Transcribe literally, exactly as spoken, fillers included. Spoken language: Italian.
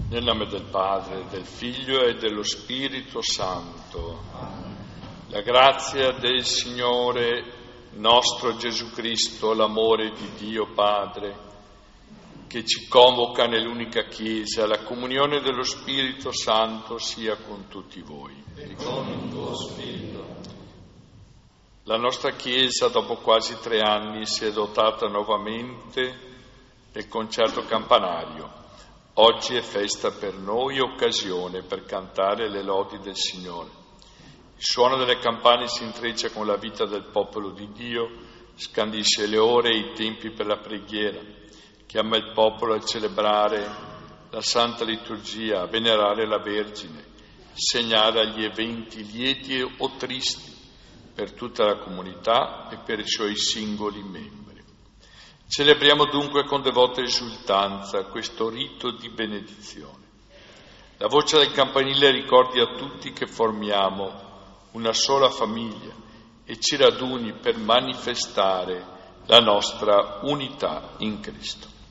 Nel nome del Padre, del Figlio e dello Spirito Santo. La grazia del Signore nostro Gesù Cristo, l'amore di Dio Padre, che ci convoca nell'unica Chiesa, la comunione dello Spirito Santo sia con tutti voi. E con il tuo Spirito. La nostra Chiesa, dopo quasi tre anni, si è dotata nuovamente del concerto campanario. Oggi è festa per noi, occasione per cantare le lodi del Signore. Il suono delle campane si intreccia con la vita del popolo di Dio, scandisce le ore e i tempi per la preghiera, chiama il popolo a celebrare la Santa Liturgia, a venerare la Vergine, segnala gli eventi lieti o tristi per tutta la comunità e per i suoi singoli membri. Celebriamo dunque con devota esultanza questo rito di benedizione. La voce del campanile ricordi a tutti che formiamo una sola famiglia e ci raduni per manifestare la nostra unità in Cristo.